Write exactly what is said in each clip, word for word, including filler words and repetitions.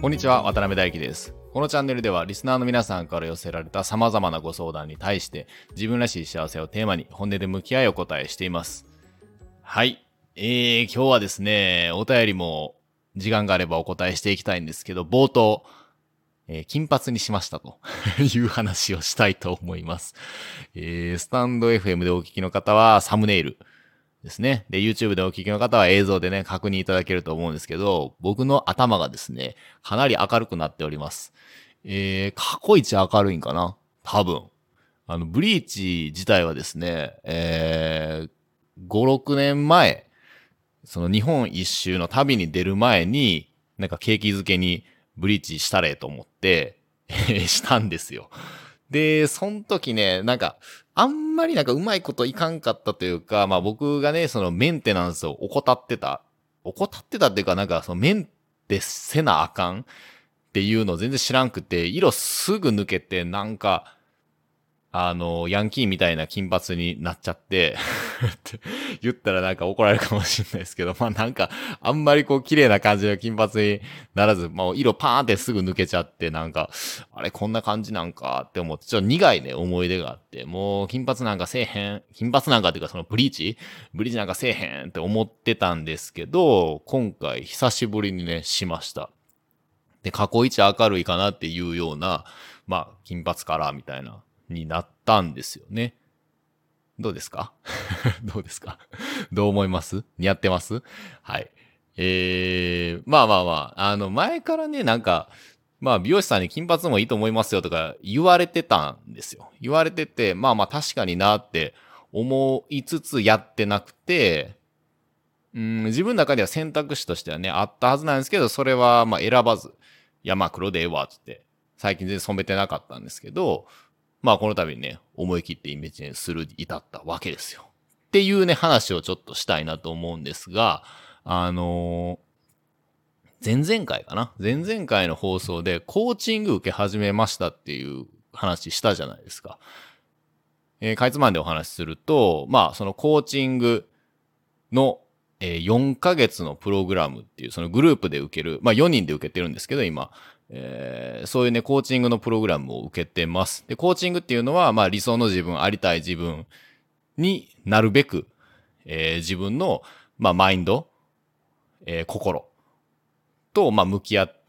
こんにちは、渡辺大輝です。このチャンネルではリスナーの皆さんから寄せられた様々なご相談に対して自分らしい幸せをテーマに本音で向き合いお答えしています。はい、えー、今日はですね、お便りも時間があればお答えしていきたいんですけど、冒頭、えー、金髪にしましたという話をしたいと思います。えー、スタンド エフエム でお聞きの方はサムネイルですね。で、YouTube でお聞きの方は映像でね、確認いただけると思うんですけど、僕の頭がですね、かなり明るくなっております。えー、過去一明るいんかな多分。あの、ブリーチ自体はですね、えー、ご、ろくねんまえ、その日本一周の旅に出る前に、なんか景気づけにブリーチしたれと思って、したんですよ。で、その時ね、なんか、あんまりなんかうまいこといかんかったというか、まあ僕がね、そのメンテナンスを怠ってた。怠ってたっていうか、なんかそのメンテせなあかんっていうのを全然知らんくて、色すぐ抜けて、なんか、あの、ヤンキーみたいな金髪になっちゃってって言ったらなんか怒られるかもしれないですけど、まあなんか、あんまりこう綺麗な感じの金髪にならず、まあ色パーンってすぐ抜けちゃって、なんか、あれこんな感じなんかって思って、ちょっと苦いね、思い出があって、もう金髪なんかせえへん、金髪なんかっていうかそのブリーチブリーチなんかせえへんって思ってたんですけど、今回久しぶりにね、しました。で、過去一明るいかなっていうような、まあ、金髪カラーみたいな、になったんですよね。どうですかどうですかどう思います似合ってますはい。えー、まあまあまあ、あの、前からね、なんか、まあ、美容師さんに金髪もいいと思いますよとか言われてたんですよ。言われてて、まあまあ確かになって思いつつやってなくて、うん、自分の中では選択肢としてはね、あったはずなんですけど、それはまあ選ばず、いやまあ黒でええわ、つって、最近全然染めてなかったんですけど、まあこの度ね、思い切ってイメージにする、至ったわけですよ。っていうね、話をちょっとしたいなと思うんですが、あのー、前々回かな前々回の放送でコーチング受け始めましたっていう話したじゃないですか。えー、かいつまんでお話しすると、まあそのコーチングのえー、よんかげつのプログラムっていう、そのグループで受ける、まあよにんで受けてるんですけど、今。えー、そういうね、コーチングのプログラムを受けてます。で、コーチングっていうのは、まあ理想の自分、ありたい自分になるべく、えー、自分の、まあマインド、えー、心と、まあ向き合って、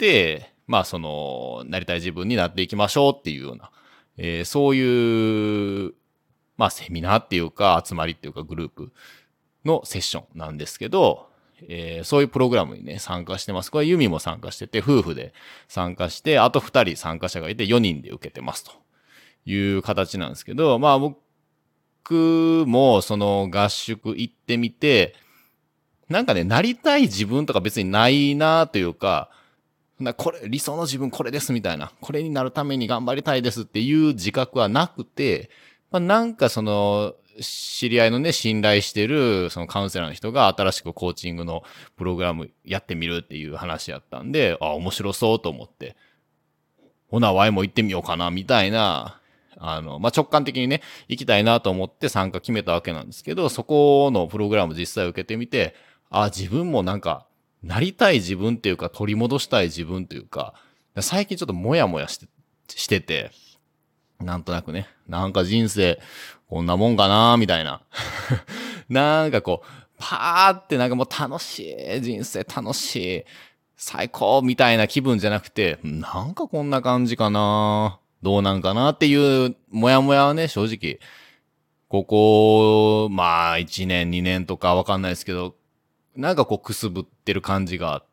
まあその、なりたい自分になっていきましょうっていうような、えー、そういう、まあセミナーっていうか、集まりっていうかグループのセッションなんですけど、えー、そういうプログラムにね、参加してます。これユミも参加してて、夫婦で参加して、あとふたり参加者がいてよにんで受けてますという形なんですけど、まあ僕もその合宿行ってみて、なんかね、なりたい自分とか別にないなというか、なこれ、理想の自分これですみたいな、これになるために頑張りたいですっていう自覚はなくて、まあ、なんかその、知り合いのね、信頼してる、そのカウンセラーの人が新しくコーチングのプログラムやってみるっていう話やったんで、あ、面白そうと思って、ほな、ワイも行ってみようかな、みたいな、あの、まあ、直感的にね、行きたいなと思って参加決めたわけなんですけど、そこのプログラム実際受けてみて、あ、自分もなんか、なりたい自分っていうか、取り戻したい自分というか、最近ちょっとモヤモヤして、してて、なんとなくね、なんか人生、こんなもんかなみたいな。なんかこう、パーってなんかもう楽しい、人生楽しい、最高みたいな気分じゃなくて、なんかこんな感じかなどうなんかなっていう、もやもやはね、正直、ここ、まあ、いちねん、にねんとかわかんないですけど、なんかこうくすぶってる感じがあって、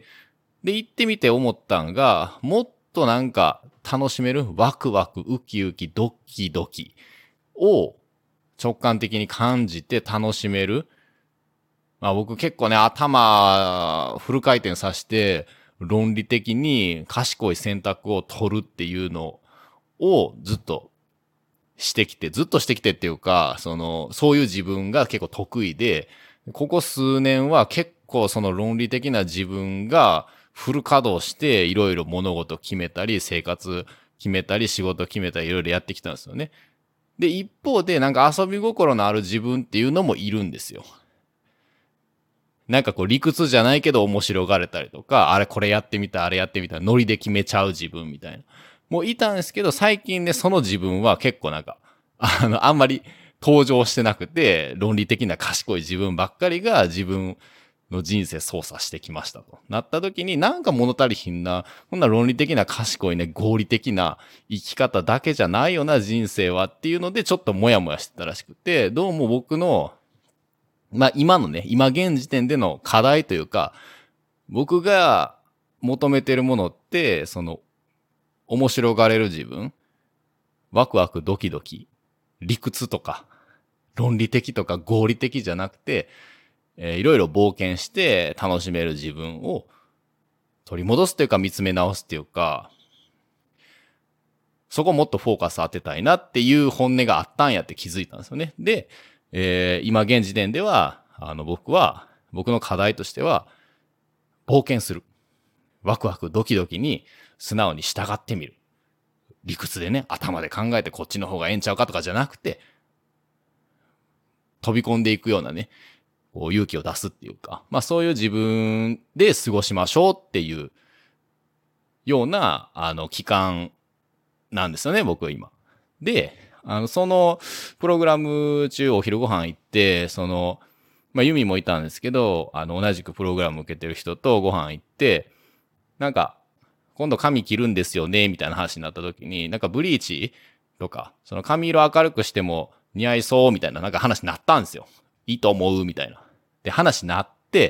で、行ってみて思ったんが、もっとなんか楽しめるワクワク、ウキウキ、ドキドキを直感的に感じて楽しめる。まあ僕結構ね、頭フル回転させて論理的に賢い選択を取るっていうのをずっとしてきて、ずっとしてきてっていうか、その、そういう自分が結構得意で、ここ数年は結構その論理的な自分がフル稼働していろいろ物事決めたり、生活決めたり、仕事決めたりいろいろやってきたんですよね。で、一方でなんか遊び心のある自分っていうのもいるんですよ。 なんかこう理屈じゃないけど面白がれたりとか、あれこれやってみた、あれやってみた、ノリで決めちゃう自分みたいな。もういたんですけど、最近ね、その自分は結構なんか、あの、あんまり登場してなくて、論理的な賢い自分ばっかりが自分の人生操作してきましたと。なった時になんか物足りひんな、こんな論理的な賢いね、合理的な生き方だけじゃないよな人生はっていうのでちょっとモヤモヤしてたらしくて、どうも僕の、まあ今のね、今現時点での課題というか、僕が求めてるものって、その、面白がれる自分、ワクワクドキドキ、理屈とか、論理的とか合理的じゃなくて、えー、いろいろ冒険して楽しめる自分を取り戻すというか見つめ直すっていうか、そこもっとフォーカス当てたいなっていう本音があったんやって気づいたんですよね。で、えー、今現時点では、あの僕は、僕の課題としては、冒険する。ワクワクドキドキに素直に従ってみる。理屈でね、頭で考えてこっちの方がええんちゃうかとかじゃなくて、飛び込んでいくようなね、こう勇気を出すっていうか、まあそういう自分で過ごしましょうっていうような、あの、期間なんですよね、僕は今。で、あの、そのプログラム中お昼ご飯行って、その、まあユミもいたんですけど、あの、同じくプログラム受けてる人とご飯行って、なんか、今度髪切るんですよね、みたいな話になった時に、なんかブリーチとか、その髪色明るくしても似合いそう、みたいななんか話になったんですよ。いいと思う、みたいな。で、話になって、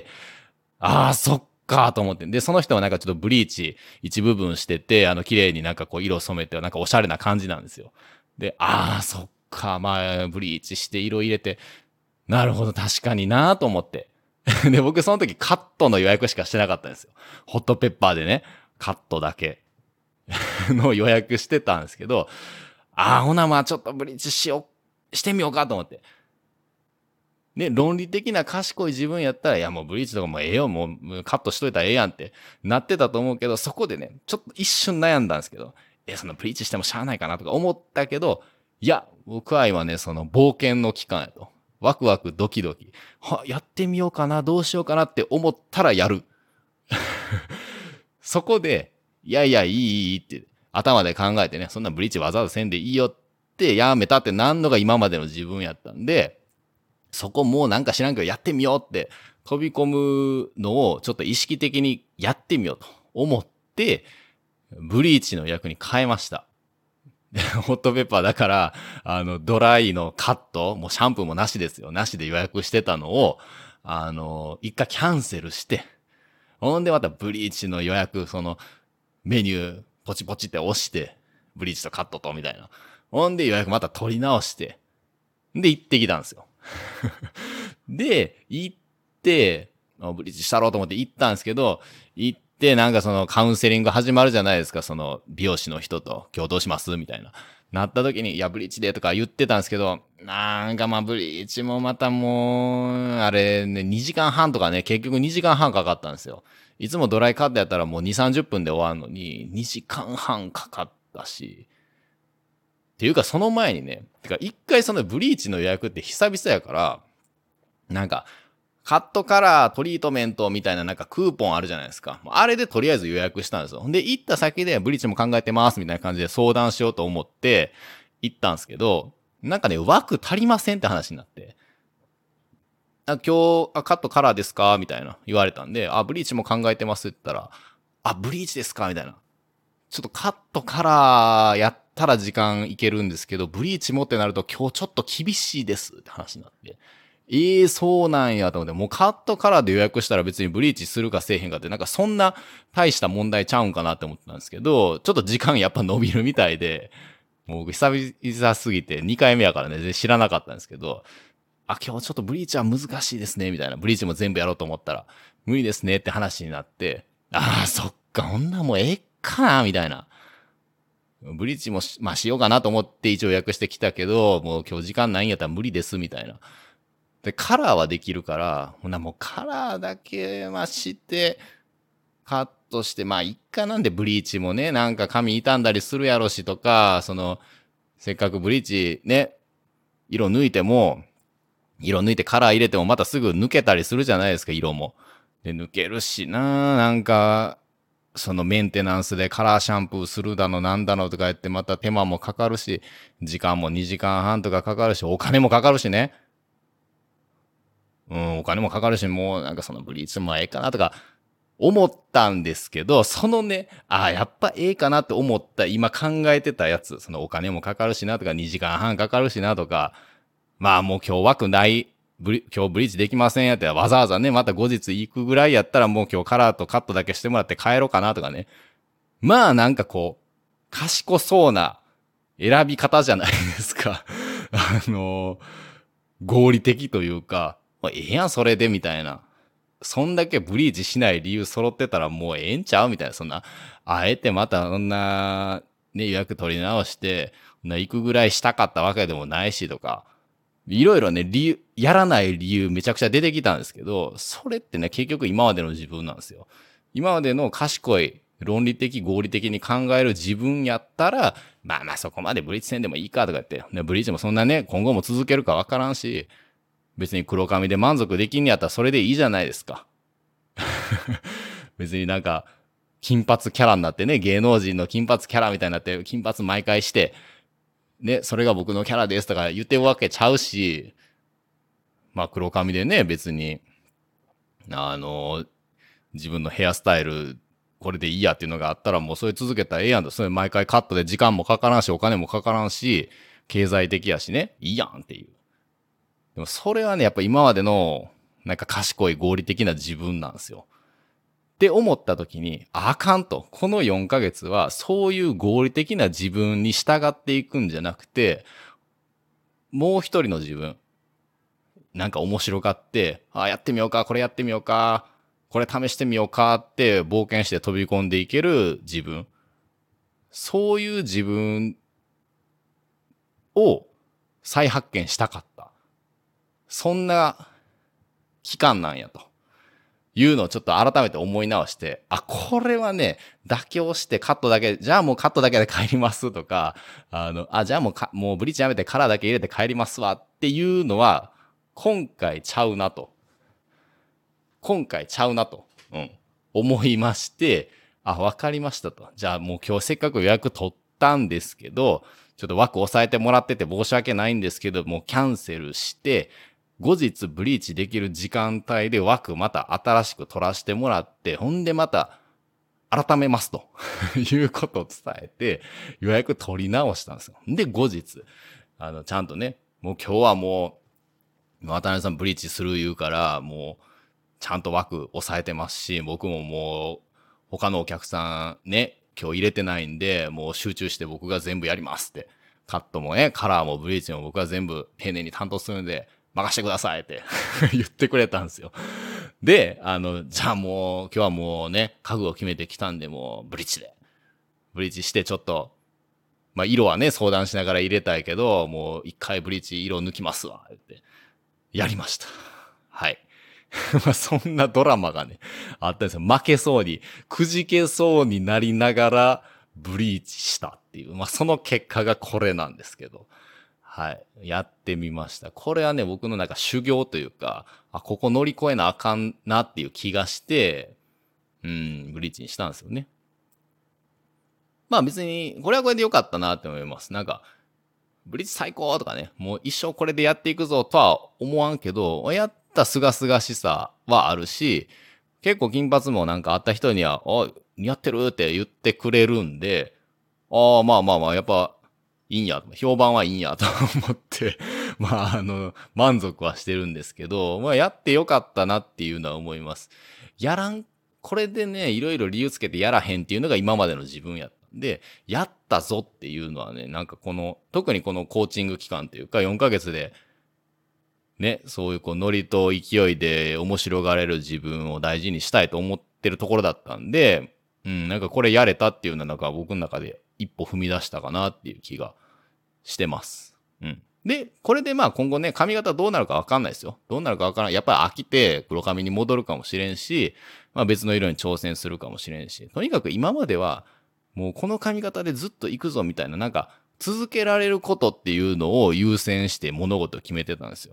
ああ、そっか、と思って。で、その人はなんかちょっとブリーチ一部分してて、あの、綺麗になんかこう色染めて、なんかおしゃれな感じなんですよ。で、ああ、そっか、まあ、ブリーチして色入れて、なるほど、確かになと思って。で、僕その時カットの予約しかしてなかったんですよ。ホットペッパーでね、カットだけの予約してたんですけど、ああ、ほなまあちょっとブリーチしよう、してみようかと思って。で、論理的な賢い自分やったら、いやもうブリーチとかもうええよ、もうカットしといたらええやんってなってたと思うけど、そこでね、ちょっと一瞬悩んだんですけど、え、そのブリーチしてもしゃあないかなとか思ったけど、いや、僕は今ね、その冒険の期間やと。ワクワクドキドキ。は、やってみようかな、どうしようかなって思ったらやる。そこで、いやいや、いい、いいって、頭で考えてね、そんなブリーチわざわざせんでいいよってやめたってなんのが今までの自分やったんで、そこもうなんか知らんけどやってみようって飛び込むのをちょっと意識的にやってみようと思って、ブリーチの役に変えました。ホットペッパーだから、あの、ドライのカット、もうシャンプーもなしですよ。なしで予約してたのを、あの、一回キャンセルして、ほんでまたブリーチの予約、その、メニュー、ポチポチって押して、ブリーチとカットと、みたいな。ほんで予約また取り直して、で行ってきたんですよ。で、行って、ブリーチしたろうと思って行ったんですけど、行って、なんかそのカウンセリング始まるじゃないですか、その美容師の人と、今日どうしますみたいな。なった時に、いや、ブリーチでとか言ってたんですけど、なんかまあ、ブリーチもまたもう、あれね、にじかんはんとかね、結局にじかんはんかかったんですよ。いつもドライカットやったらもうに、さんじゅっぷんで終わるのに、にじかんはんかかったし、っていうかその前にね、てか一回そのブリーチの予約って久々やから、なんか、カットカラートリートメントみたいななんかクーポンあるじゃないですか。あれでとりあえず予約したんですよ。で、行った先でブリーチも考えてますみたいな感じで相談しようと思って行ったんですけど、なんかね、枠足りませんって話になって。あ、今日、あ、カットカラーですかみたいな言われたんで、あ、ブリーチも考えてますって言ったら、あ、ブリーチですかみたいな。ちょっとカットカラーやったら時間いけるんですけど、ブリーチもってなると今日ちょっと厳しいですって話になって。ええー、そうなんやと思って、もうカットカラーで予約したら別にブリーチするかせえへんかって、なんかそんな大した問題ちゃうんかなって思ってたんですけど、ちょっと時間やっぱ伸びるみたいで、もう僕久々すぎてにかいめやからね、全然知らなかったんですけど、あ、今日ちょっとブリーチは難しいですね、みたいな。ブリーチも全部やろうと思ったら、無理ですねって話になって、ああ、そっか、ほんなもうええかな、みたいな。ブリーチもし、まあしようかなと思って一応予約してきたけど、もう今日時間ないんやったら無理です、みたいな。で、カラーはできるから、ほなもうカラーだけはして、カットして、まあ一回なんでブリーチもね、なんか髪傷んだりするやろしとか、その、せっかくブリーチね、色抜いても、 色抜いてカラー入れてもまたすぐ抜けたりするじゃないですか、色も。で、抜けるしな、なんか、そのメンテナンスでカラーシャンプーするだのなんだのとか言ってまた手間もかかるし、時間もにじかんはんとかかかるし、お金もかかるしね。うん、お金もかかるし、もうなんかそのブリーチもええかなとか思ったんですけど、そのね、ああ、やっぱええかなって思った今考えてたやつ、そのお金もかかるしなとかにじかんはんかかるしなとか、まあもう今日枠ない、ブリ今日ブリーチできませんやってわざわざね、また後日行くぐらいやったらもう今日カラーとカットだけしてもらって帰ろうかなとかね。まあなんかこう、賢そうな選び方じゃないですか。あの合理的というか、まあ、ええやんそれでみたいな。そんだけブリーチしない理由揃ってたらもうええんちゃうみたいな。そんな、あえてまたそんな、ね、予約取り直して、な行くぐらいしたかったわけでもないしとか、いろいろね、理由、やらない理由めちゃくちゃ出てきたんですけど、それってね、結局今までの自分なんですよ。今までの賢い、論理的、合理的に考える自分やったら、まあまあそこまでブリーチせんでもいいかとか言って、ね、ブリーチもそんなね、今後も続けるかわからんし、別に黒髪で満足できんやったらそれでいいじゃないですか。別になんか、金髪キャラになってね、芸能人の金髪キャラみたいになって、金髪毎回して、ね、それが僕のキャラですとか言ってるわけちゃうし、まあ黒髪でね、別に、あの、自分のヘアスタイル、これでいいやっていうのがあったらもうそれ続けたらええやんと。それ毎回カットで時間もかからんし、お金もかからんし、経済的やしね、いいやんっていう。でもそれはね、やっぱ今までの、なんか賢い合理的な自分なんですよ。って思った時に、あかんと。このよんかげつは、そういう合理的な自分に従っていくんじゃなくて、もう一人の自分、なんか面白がって、あ、やってみようか、これやってみようか、これ試してみようかって冒険して飛び込んでいける自分。そういう自分を再発見したかった。そんな期間なんやと。いうのをちょっと改めて思い直して、あ、これはね、妥協してカットだけ、じゃあもうカットだけで帰りますとか、あの、あ、じゃあもうか、もうブリーチやめてカラーだけ入れて帰りますわっていうのは、今回ちゃうなと。今回ちゃうなと。うん。思いまして、あ、わかりましたと。じゃあもう今日せっかく予約取ったんですけど、ちょっと枠押さえてもらってて申し訳ないんですけど、もうキャンセルして、後日ブリーチできる時間帯で枠また新しく取らせてもらって、ほんでまた改めますということを伝えて予約取り直したんですよ。で、後日、あの、ちゃんとね、もう今日はもう、渡辺さんブリーチする言うから、もう、ちゃんと枠抑えてますし、僕ももう、他のお客さんね、今日入れてないんで、もう集中して僕が全部やりますって。カットもね、カラーもブリーチも僕が全部丁寧に担当するんで、任してくださいって言ってくれたんですよ。で、あの、じゃあもう、今日はもうね、家具を決めてきたんで、もう、ブリーチで。ブリーチしてちょっと、まあ、色はね、相談しながら入れたいけど、もう一回ブリーチ色抜きますわ、って。やりました。はい。まあそんなドラマがね、あったんですよ。負けそうに、くじけそうになりながら、ブリーチしたっていう。まあその結果がこれなんですけど。はい。やってみました。これはね、僕のなんか修行というか、あ、ここ乗り越えなあかんなっていう気がして、うん、ブリーチにしたんですよね。まあ別に、これはこれで良かったなって思います。なんか、ブリッジ最高とかね、もう一生これでやっていくぞとは思わんけど、やったすがすがしさはあるし、結構金髪もなんかあった人には、あ、似合ってるって言ってくれるんで、ああ、まあまあまあ、やっぱ、いいんや、評判はいいんやと思って、まあ、あの、満足はしてるんですけど、まあ、やってよかったなっていうのは思います。やらん、これでね、いろいろ理由つけてやらへんっていうのが今までの自分やったんで、やったぞっていうのはね、なんかこの、特にこのコーチング期間というか、よんかげつで、ね、そういうこう、ノリと勢いで面白がれる自分を大事にしたいと思ってるところだったんで、うん、なんかこれやれたっていうのはなんか僕の中で一歩踏み出したかなっていう気がしてます。うん。で、これでまあ今後ね、髪型どうなるかわかんないですよ。どうなるかわからない。やっぱり飽きて黒髪に戻るかもしれんし、まあ別の色に挑戦するかもしれんし、とにかく今まではもうこの髪型でずっと行くぞみたいな、なんか続けられることっていうのを優先して物事を決めてたんですよ。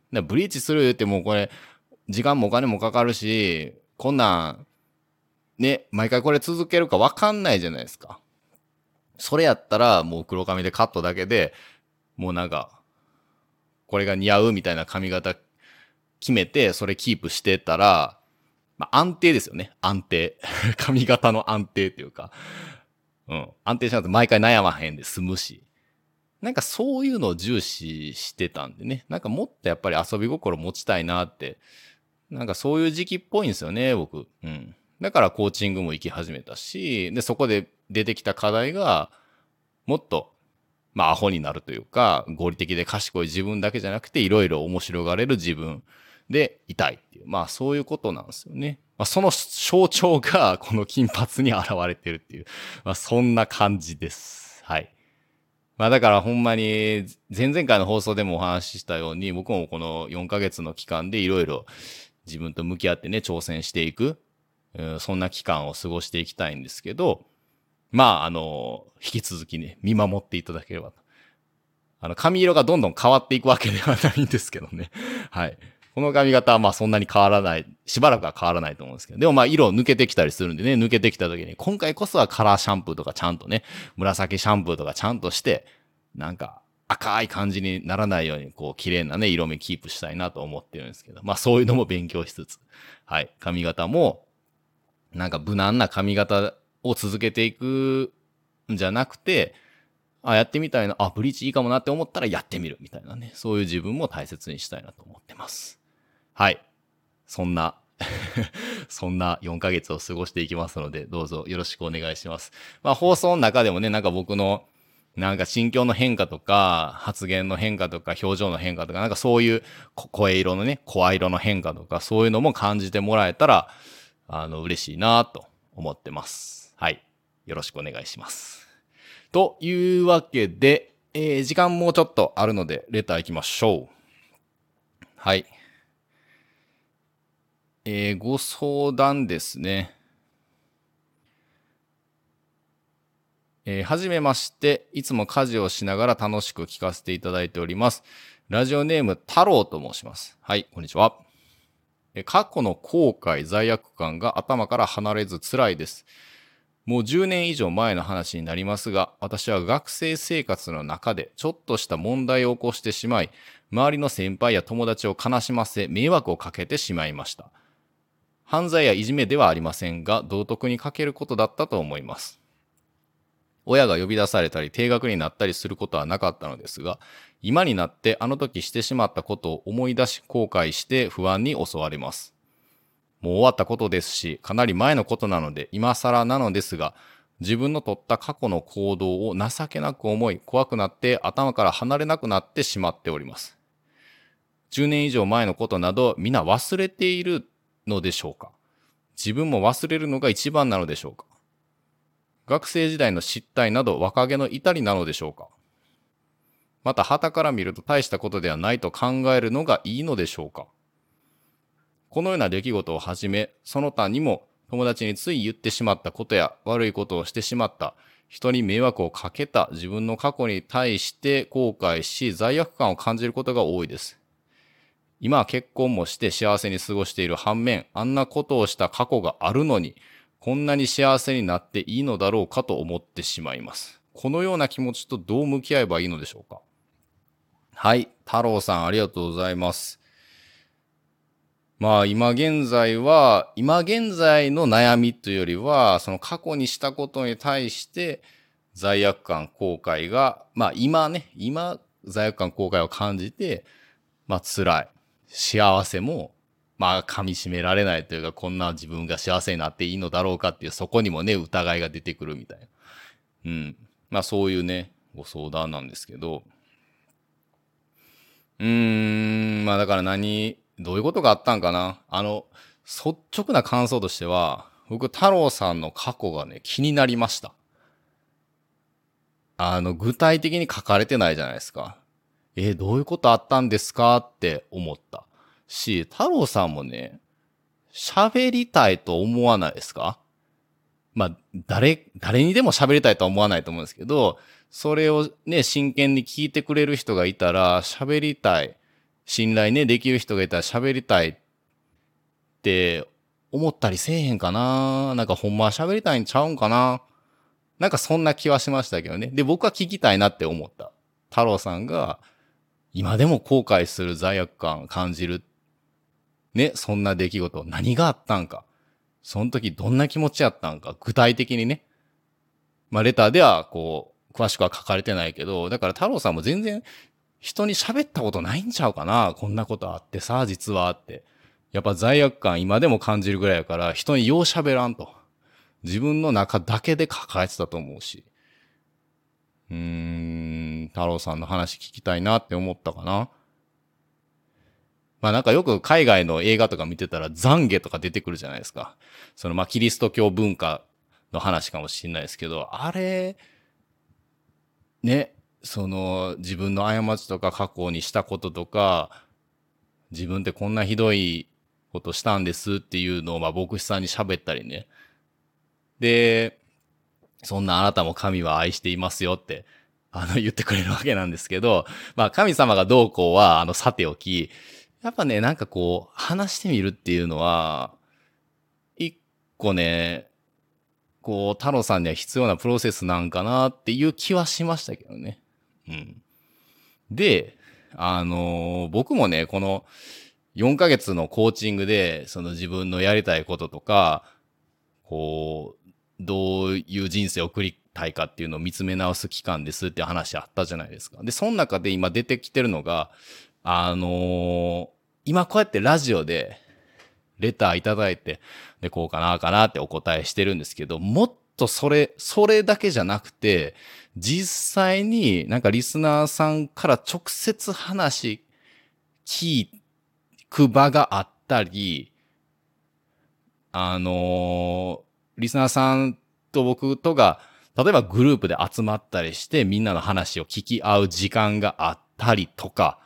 でブリーチするってもうこれ、時間もお金もかかるし、こんなん、ね、毎回これ続けるかわかんないじゃないですか。それやったら、もう黒髪でカットだけで、もうなんか、これが似合うみたいな髪型決めて、それキープしてたら、まあ、安定ですよね。安定。髪型の安定っていうか。うん。安定しないと毎回悩まへんで済むし。なんかそういうのを重視してたんでね。なんかもっとやっぱり遊び心持ちたいなって。なんかそういう時期っぽいんですよね、僕。うん。だからコーチングも行き始めたし、で、そこで出てきた課題が、もっと、まあ、アホになるというか、合理的で賢い自分だけじゃなくて、いろいろ面白がれる自分でいたいっていう。まあ、そういうことなんですよね。まあ、その象徴が、この金髪に現れてるっていう。まあ、そんな感じです。はい。まあ、だからほんまに、前々回の放送でもお話ししたように、僕もこのよんかげつの期間でいろいろ自分と向き合ってね、挑戦していく、そんな期間を過ごしていきたいんですけど、まあ、あの、引き続きね、見守っていただければと。あの、髪色がどんどん変わっていくわけではないんですけどね。はい。この髪型はまあそんなに変わらない、しばらくは変わらないと思うんですけど、でもまあ色抜けてきたりするんでね、抜けてきた時に、今回こそはカラーシャンプーとかちゃんとね、紫シャンプーとかちゃんとして、なんか赤い感じにならないように、こう綺麗なね、色味キープしたいなと思ってるんですけど、まあそういうのも勉強しつつ、はい。髪型も、なんか無難な髪型を続けていくんじゃなくて、あ、やってみたいな、あ、ブリーチいいかもなって思ったらやってみるみたいなね。そういう自分も大切にしたいなと思ってます。はい。そんなそんなよんかげつを過ごしていきますので、どうぞよろしくお願いします。まあ放送の中でもね、なんか僕のなんか心境の変化とか、発言の変化とか、表情の変化とか、なんかそういう声色のね、声色の変化とか、そういうのも感じてもらえたら、あの、嬉しいなと思ってます。はい。よろしくお願いします。というわけで、えー、時間もうちょっとあるので、レター行きましょう。はい。えー、ご相談ですね。えー、はじめまして、いつも家事をしながら楽しく聞かせていただいております。ラジオネーム、太郎と申します。はい、こんにちは。えー、過去の後悔、罪悪感が頭から離れず辛いです。もうじゅうねん以上前の話になりますが、私は学生生活の中でちょっとした問題を起こしてしまい、周りの先輩や友達を悲しませ、迷惑をかけてしまいました。犯罪やいじめではありませんが、道徳に欠けることだったと思います。親が呼び出されたり、定額になったりすることはなかったのですが、今になってあの時してしまったことを思い出し、後悔して不安に襲われます。もう終わったことですし、かなり前のことなので、今更なのですが、自分の取った過去の行動を情けなく思い、怖くなって頭から離れなくなってしまっております。じゅうねん以上前のことなど、皆忘れているのでしょうか？自分も忘れるのが一番なのでしょうか？学生時代の失態など若気の至りなのでしょうか？また傍から見ると大したことではないと考えるのがいいのでしょうか？このような出来事をはじめ、その他にも友達につい言ってしまったことや悪いことをしてしまった、人に迷惑をかけた自分の過去に対して後悔し、罪悪感を感じることが多いです。今は結婚もして幸せに過ごしている反面、あんなことをした過去があるのに、こんなに幸せになっていいのだろうかと思ってしまいます。このような気持ちとどう向き合えばいいのでしょうか？はい、太郎さんありがとうございます。まあ今現在は、今現在の悩みというよりは、その過去にしたことに対して罪悪感、後悔が、まあ今ね、今罪悪感、後悔を感じて、まあ辛い。幸せも、まあ噛み締められないというか、こんな自分が幸せになっていいのだろうかっていう、そこにもね、疑いが出てくるみたいな。うん。まあそういうね、ご相談なんですけど、うーん、まあだから何、どういうことがあったんかな。あの、率直な感想としては、僕、太郎さんの過去がね、気になりました。あの、具体的に書かれてないじゃないですか。えーどういうことあったんですかって思ったし、太郎さんもね、喋りたいと思わないですか？まあ、誰、誰にでも喋りたいとは思わないと思うんですけど、それをね、真剣に聞いてくれる人がいたら、喋りたい。 信頼ね、できる人がいたら喋りたいって思ったりせえへんかな。なんかほんまは喋りたいんちゃうんかな。なんかそんな気はしましたけどね。で、僕は聞きたいなって思った。太郎さんが今でも後悔する罪悪感感じる。ね、そんな出来事、何があったんか。その時どんな気持ちやったんか。具体的にね。まあ、レターではこう、詳しくは書かれてないけど、だから太郎さんも全然人に喋ったことないんちゃうかな。こんなことあってさ、実はって。やっぱ罪悪感今でも感じるぐらいやから、人によう喋らんと。自分の中だけで抱えてたと思うし。うーん、太郎さんの話聞きたいなって思ったかな。まあなんかよく海外の映画とか見てたら懺悔とか出てくるじゃないですか。そのまあキリスト教文化の話かもしれないですけど、あれ、ね、その自分の過ちとか過去にしたこととか、自分ってこんなひどいことしたんですっていうのをまあ牧師さんに喋ったりね。で、そんなあなたも神は愛していますよって、あの言ってくれるわけなんですけど、まあ神様がどうこうはあのさておき、やっぱね、なんかこう話してみるっていうのは、一個ね、こう太郎さんには必要なプロセスなんかなっていう気はしましたけどね。うん。で、あのー僕もね、このよんかげつのコーチングで、その自分のやりたいこととか、こう、どういう人生を送りたいかっていうのを見つめ直す期間ですって話あったじゃないですか。で、その中で今出てきてるのが、あのー今こうやってラジオでレターいただいて、で、こうかなかなってお答えしてるんですけど、もっとそれ、それだけじゃなくて、実際になんかリスナーさんから直接話聞く場があったり、あのーリスナーさんと僕とが、例えばグループで集まったりして、みんなの話を聞き合う時間があったりとか、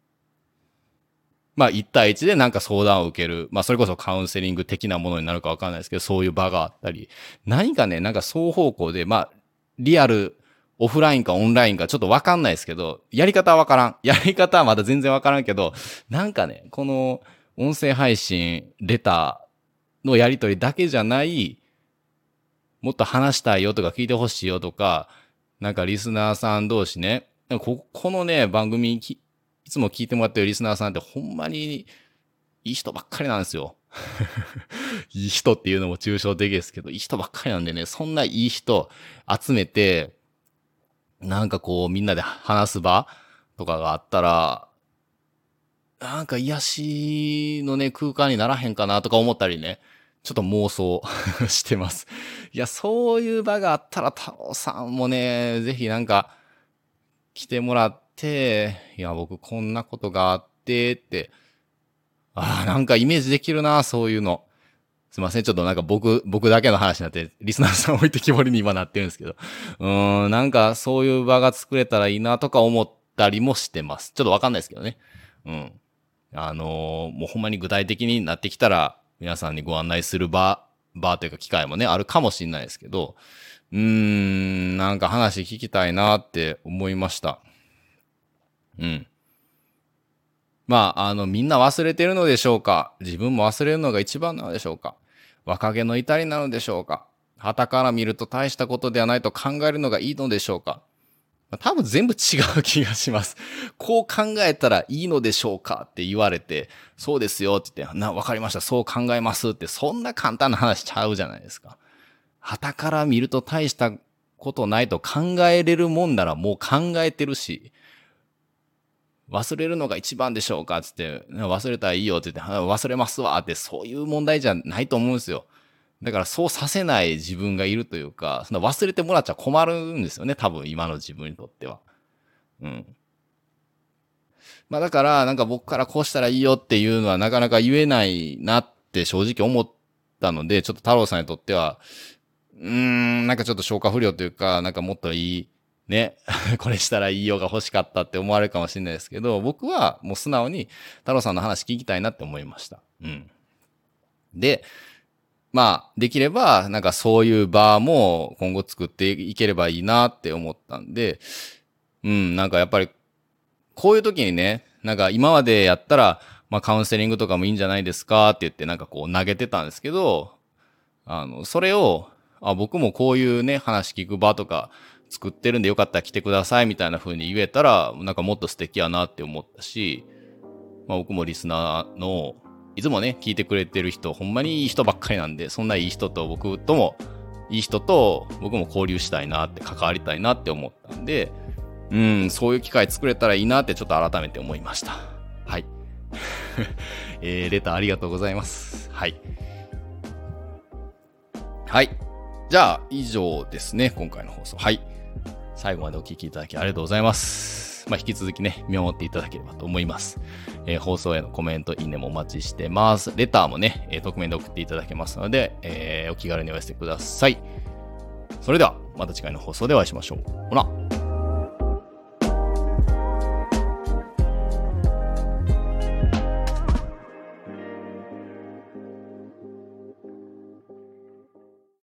まあ一対一でなんか相談を受ける。まあそれこそカウンセリング的なものになるかわかんないですけど、そういう場があったり。何かね、なんか双方向で、まあリアル、オフラインかオンラインかちょっとわかんないですけど、やり方はわからん。やり方はまだ全然わからんけど、なんかね、この音声配信、レターのやりとりだけじゃない、もっと話したいよとか聞いてほしいよとか、なんかリスナーさん同士ね、ここのね、番組きいつも聞いてもらってるリスナーさんってほんまにいい人ばっかりなんですよ。いい人っていうのも抽象的ですけど、いい人ばっかりなんでね、そんないい人集めて、なんかこうみんなで話す場とかがあったら、なんか癒しのね、空間にならへんかなとか思ったりね、ちょっと妄想してます。いや、そういう場があったら太郎さんもね、ぜひなんか来てもらって、いや、僕こんなことがあってって、ああ、なんかイメージできるな、そういうの。すいません。ちょっとなんか僕、僕だけの話になって、リスナーさん置いてきぼりに今なってるんですけど。うーん、なんかそういう場が作れたらいいなとか思ったりもしてます。ちょっとわかんないですけどね。うん。あのーもうほんまに具体的になってきたら、皆さんにご案内する場、場というか機会もね、あるかもしれないですけど、うーん、なんか話聞きたいなって思いました。うん。まあ、あの、みんな忘れてるのでしょうか？自分も忘れるのが一番なのでしょうか？若気の至りなのでしょうか？傍から見ると大したことではないと考えるのがいいのでしょうか？多分全部違う気がします。こう考えたらいいのでしょうかって言われて、そうですよって言って、な、わかりました、そう考えますって、そんな簡単な話ちゃうじゃないですか。傍から見ると大したことないと考えれるもんならもう考えてるし、忘れるのが一番でしょうかつって、忘れたらいいよって言って、忘れますわって、そういう問題じゃないと思うんですよ。だからそうさせない自分がいるというか、その忘れてもらっちゃ困るんですよね、多分今の自分にとっては。うん。まあだから、なんか僕からこうしたらいいよっていうのはなかなか言えないなって正直思ったので、ちょっと太郎さんにとっては、うーん、なんかちょっと消化不良というか、なんかもっといい、ね、これしたらいいよが欲しかったって思われるかもしれないですけど、僕はもう素直に太郎さんの話聞きたいなって思いました。うん。で、まあ、できれば、なんかそういう場も今後作っていければいいなって思ったんで、うん、なんかやっぱり、こういう時にね、 なんか今までやったら、まあカウンセリングとかもいいんじゃないですかって言ってなんかこう投げてたんですけど、あの、それを、あ、僕もこういうね、話聞く場とか作ってるんでよかったら来てくださいみたいな風に言えたら、なんかもっと素敵やなって思ったし、まあ僕もリスナーの、いつもね、聞いてくれてる人、ほんまにいい人ばっかりなんで、そんないい人と僕とも、いい人と僕も交流したいなって、関わりたいなって思ったんで、うん、そういう機会作れたらいいなってちょっと改めて思いました。はい。えー、レターありがとうございます。はい。はい。じゃあ、以上ですね、今回の放送。はい。最後までお聞きいただきありがとうございます。まあ、引き続きね、見守っていただければと思います。えー、放送へのコメント、いいねもお待ちしてます。レターもね、えー、匿名で送っていただけますので、えー、お気軽にお寄せください。それでは、また次回の放送でお会いしましょう。ほな。